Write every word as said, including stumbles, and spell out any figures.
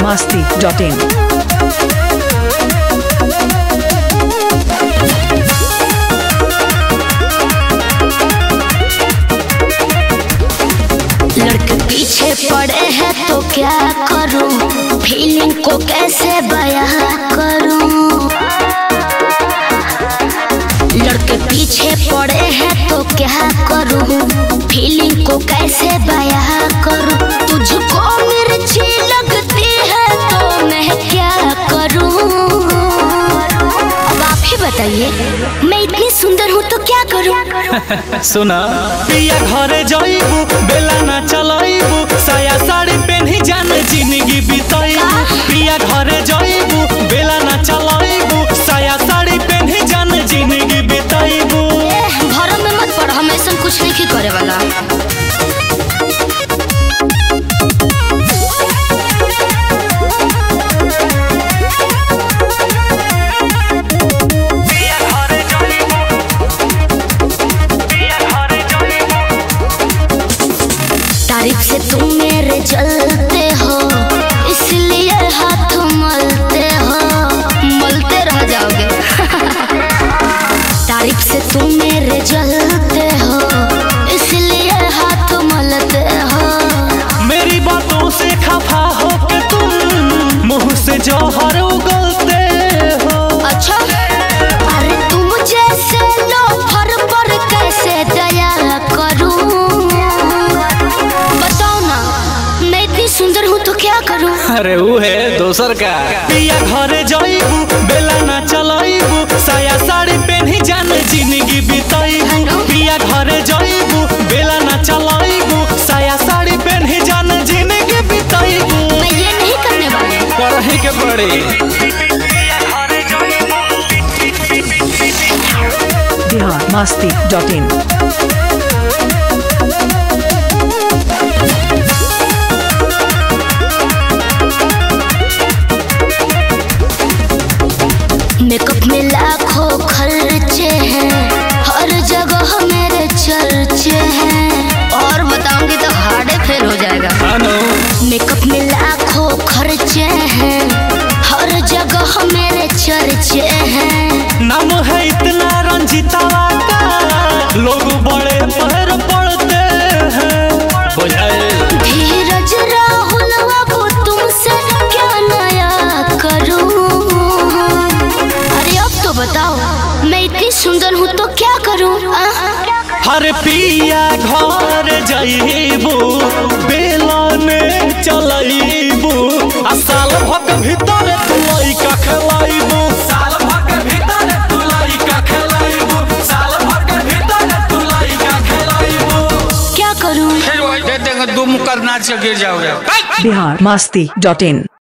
मस्ती dot इन। लड़के पीछे पड़े हैं तो क्या करूं, फीलिंग को कैसे बयां करूं। लड़के पीछे पड़े हैं तो क्या करूं, फीलिंग को कैसे बयां करूं। तुझको मिर्ची लगती है तो मैं क्या करूं। अब आप ही बताइए, मैं इतनी सुंदर हूँ तो क्या करूं। सुना पिया घरे जाइबू, बेला ना चलाइबू, साया साड़ी पहनी जान जिंदगी बिताइबू। पिया घरे जाइबू, बेला ना चलाइबू, साया साड़ी पहनी जान जिंदगी बिताइबू। भरम में मत पड़, हम ऐसा कुछ नहीं करे वाला। तारीफ से तुम मेरे जलते हो, इसलिए हाथ मलते हो, मलते रह जाओगे। तारीफ से तुम मेरे जलते हो, इसलिए हाथ मलते हो। मेरी बातों से खफा हो के तुम मुंह से जौहर उगलते हो। अच्छा, अरे तुम जैसे लोफर पर कैसे दया करूं। सुंदर हूँ तो क्या करूँ। अरे वो है दोसर का। पिया घरे जाइबू, बेला ना चलाइबू, साया साड़ी पहनी जान जिंदगी बिताइबू। पिया घरे जाइबू, बेला ना चलाइबू, साया साड़ी पहनी जान जिंदगी बिताइबू। मैं ये नहीं करने वाली। करही के पड़ी। Bihar Masti dot in. Makeup में लाखों खर्चे हैं, हर जगह मेरे चर्चे हैं। और बताऊंगी तो हार्डे फेल हो जाएगा। मेकअप में लाखों खर्चे हैं, हर जगह मेरे चर्चे हैं। नाम है इतना रंजीतावा का, लोग बड़े पैर पड़ते हैं। धीरज राहुल बाबू, तुमसे क्या नया करूं। बताओ, मैं इतनी सुंदर हूँ तो क्या करूँ। हर पिया घर जाइबू, बेला ने चलाइबू, आ साल भक भीतर तू लइका खेलाइबू। साल भक भीतर तू लइका खेलाइबू, साल भक भीतर तू लइका खेलाइबू। क्या करूँ। फिर वही दे देंगे, दो मुक्का नाच के गिर जाओगे। बिहार मस्ती डॉट इन।